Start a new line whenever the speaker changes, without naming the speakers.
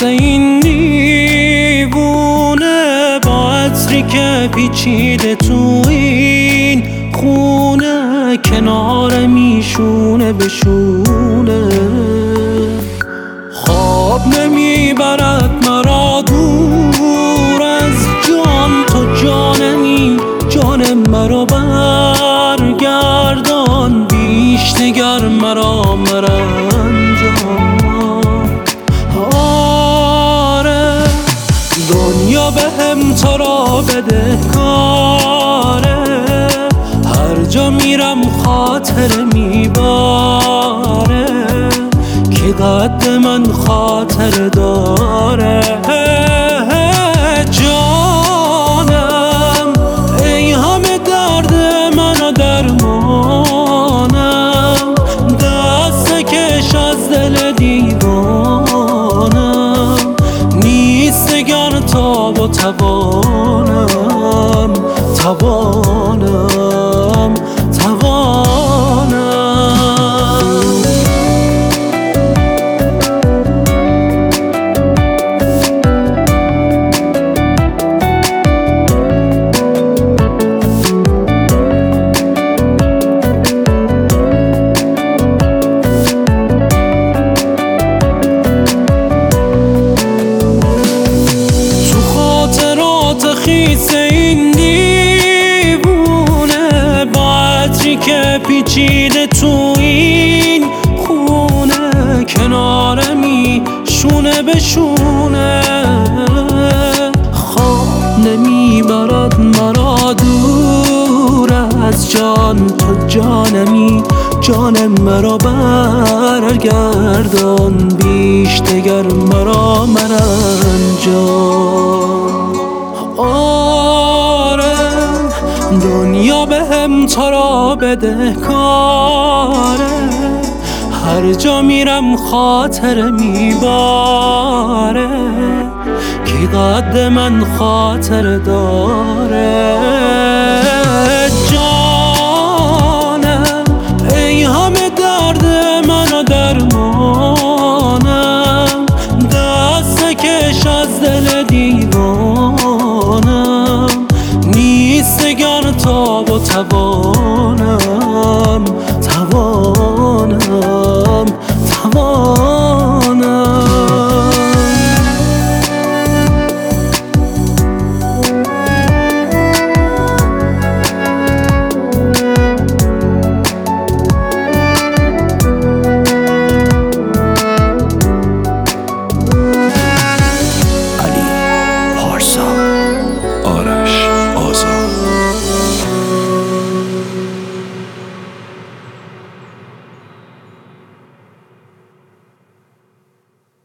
خیس این دیوونه، با عطری که پیچیده تو این خونه، کنار میشونه بشونه. خواب نمیبرد مرا دور از جان، تو جانمی، جان مرا برگردان، بیش نگر مرا مرنجان. آره دنیا بهم تو را بده کاره، هر جا میرم خاطر میباره، که قد من خاطر داره. جانم ای همه درد من و درمانم، دست کش از دل دیوانم، نیست نگر تاب و توانم، توانم، توانم. خیس این دیوونه، با عطری که پیچیده تو این خونه، کنار میشونه بشونه. خواب نمیبرد مرا دور از جان، تو جانمی، جان مرا برگردان، بیش دگر مرا مرنجان. آره دنیا بهم تو را بده کاره، هر جا میرم خاطر میباره، که قد من خاطر داره.